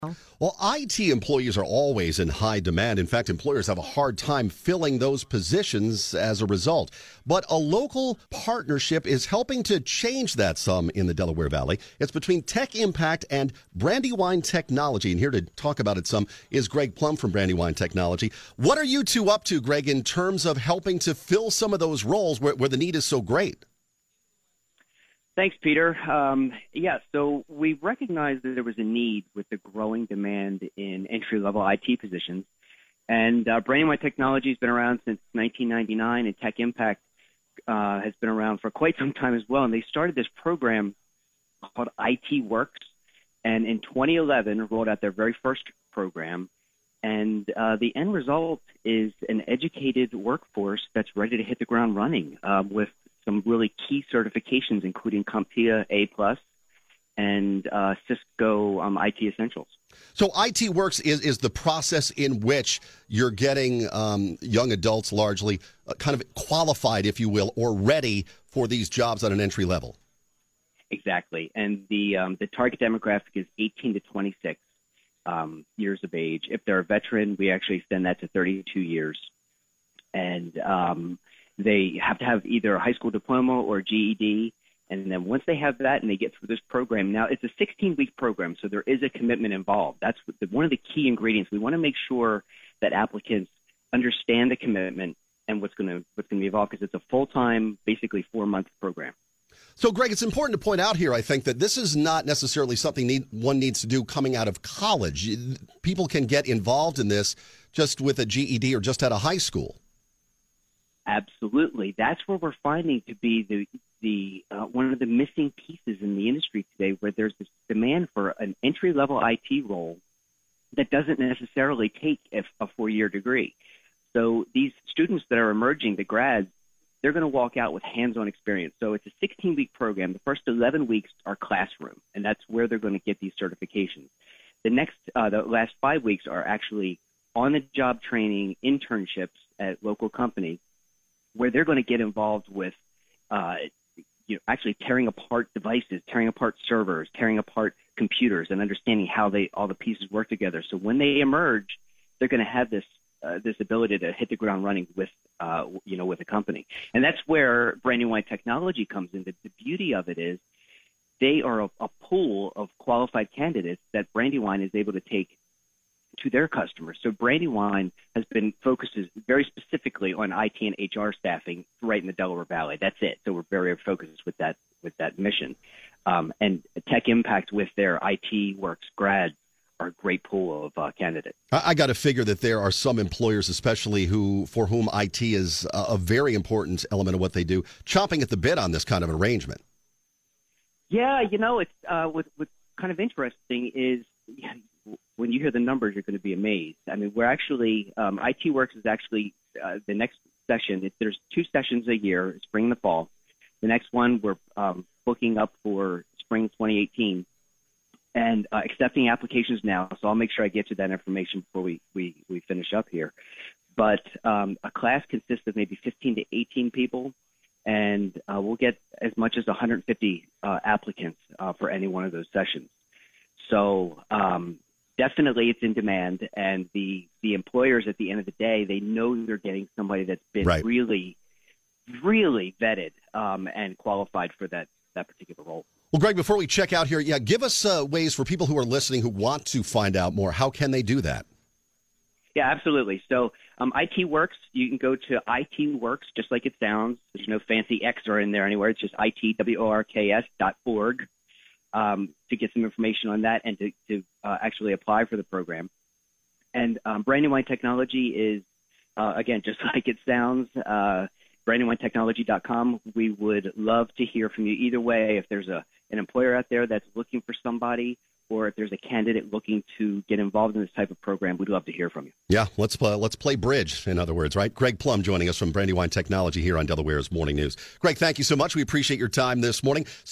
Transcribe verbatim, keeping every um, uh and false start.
Well, I T employees are always in high demand. In fact, employers have a hard time filling those positions as a result. But a local partnership is helping to change that some in the Delaware Valley. It's between Tech Impact and Brandywine Technology. And here to talk about it some is Greg Plum from Brandywine Technology. What are you two up to, Greg, in terms of helping to fill some of those roles where, where the need is so great? Thanks, Peter. Um, yeah, so we recognized that there was a need with the growing demand in entry-level I T positions. And uh, Brandywine Technology has been around since nineteen ninety-nine, and Tech Impact uh, has been around for quite some time as well. And they started this program called I T Works, and in twenty eleven rolled out their very first program. And uh, the end result is an educated workforce that's ready to hit the ground running uh, with some really key certifications, including CompTIA A plus and uh, Cisco um, I T Essentials. So I T Works is, is the process in which you're getting um, young adults largely uh, kind of qualified, if you will, or ready for these jobs at an entry level. Exactly. And the um, the target demographic is eighteen to twenty-six um, years of age. If they're a veteran, we actually extend that to thirty-two years. And um, they have to have either a high school diploma or G E D. And then once they have that and they get through this program, now it's a sixteen-week program, so there is a commitment involved. That's one of the key ingredients. We want to make sure that applicants understand the commitment and what's going to what's going to be involved, because it's a full-time, basically four-month program. So, Greg, it's important to point out here, I think, that this is not necessarily something need, one needs to do coming out of college. People can get involved in this just with a G E D or just out of high school. Absolutely. That's where we're finding to be the the uh, one of the missing pieces in the industry today, where there's this demand for an entry-level I T role that doesn't necessarily take a, a four-year degree. So these students that are emerging, the grads, they're going to walk out with hands-on experience. So it's a sixteen-week program. The first eleven weeks are classroom, and that's where they're going to get these certifications. The next, uh, the last five weeks are actually on-the-job training, internships at local companies, where they're going to get involved with, uh, you know, actually tearing apart devices, tearing apart servers, tearing apart computers, and understanding how they all the pieces work together. So when they emerge, they're going to have this uh, this ability to hit the ground running with, uh, you know, with a company. And that's where Brandywine Technology comes in. The, the beauty of it is they are a, a pool of qualified candidates that Brandywine is able to take to their customers. So Brandywine has been focused very specifically on I T and H R staffing right in the Delaware Valley. That's it. So we're very focused with that with that mission. Um, and Tech Impact with their I T Works grads are a great pool of uh, candidates. I, I got to figure that there are some employers, especially who for whom I T is a, a very important element of what they do, chomping at the bit on this kind of arrangement. Yeah, you know, it's uh, what, what's kind of interesting is, yeah, when you hear the numbers, you're going to be amazed. I mean, we're actually, um, I T Works is actually uh, the next session. It, there's two sessions a year, spring and the fall. The next one we're um, booking up for spring twenty eighteen and uh, accepting applications now. So I'll make sure I get you that information before we, we, we finish up here. But um, a class consists of maybe fifteen to eighteen people, and uh, we'll get as much as one hundred fifty uh, applicants uh, for any one of those sessions. So um, definitely it's in demand, and the, the employers at the end of the day, they know they're getting somebody that's been right. really, really vetted um, and qualified for that, that particular role. Well, Greg, before we check out here, yeah, give us uh, ways for people who are listening who want to find out more. How can they do that? Yeah, absolutely. So um, I T Works, you can go to I T Works, just like it sounds. There's no fancy X or in there anywhere. It's just I T works dot org. Um, to get some information on that and to, to uh, actually apply for the program. And um, Brandywine Technology is, uh, again, just like it sounds, uh, brandywine technology dot com. We would love to hear from you either way. If there's a an employer out there that's looking for somebody, or if there's a candidate looking to get involved in this type of program, we'd love to hear from you. Yeah, let's uh, let's play bridge, in other words, right? Greg Plum joining us from Brandywine Technology here on Delaware's Morning News. Greg, thank you so much. We appreciate your time this morning.